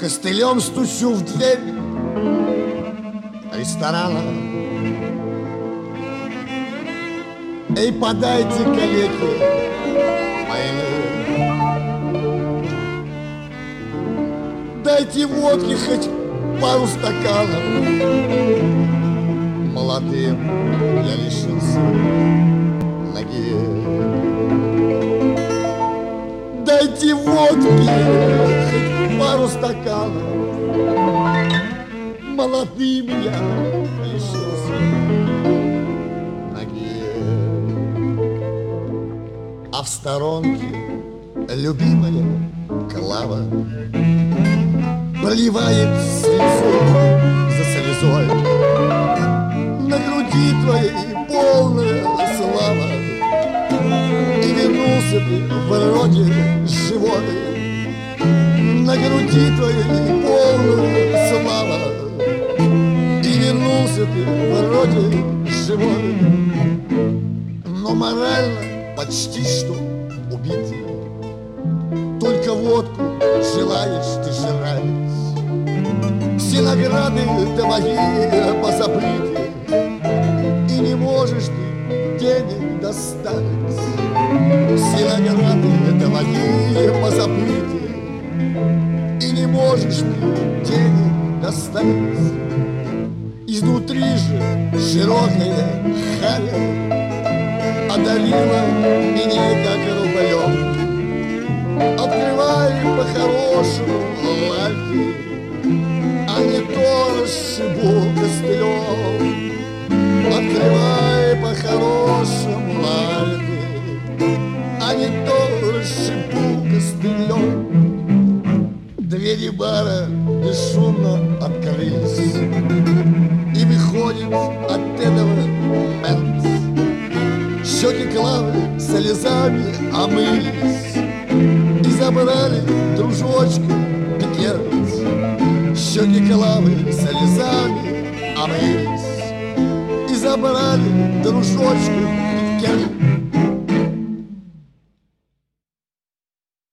Костылем стучу в дверь ресторана. Эй, подайте калеки мои, дайте водки хоть пару стаканов. Молодым я лишился ноги. Дайте водки хоть пару стаканов. Молодым я лишился ноги. А в сторонке любимая Клава проливает слезу за слезой. На груди твоей полная слава, и вернулся ты вроде живой. На груди твоей полная слава, и вернулся ты вроде живой. Но морально почти что убитый, только водку желаешь ты жрать. Все награды твои позабыты, и не можешь ты денег достать. Все награды твои позабыты, и не можешь ты денег достать. Изнутри же широкая харя одарила меня как рублем. Открывай по-хорошему лайки, а не то расшибу костылем. Открывай по-хорошему лайки, а не то расшибу костылем. Двери бара бесшумно открылись, и выходит от этого мент. Щеки Клавы слезами омылись и забрали дружочку пикет. Щеки Клавы слезами омылись и забрали дружочку пикет.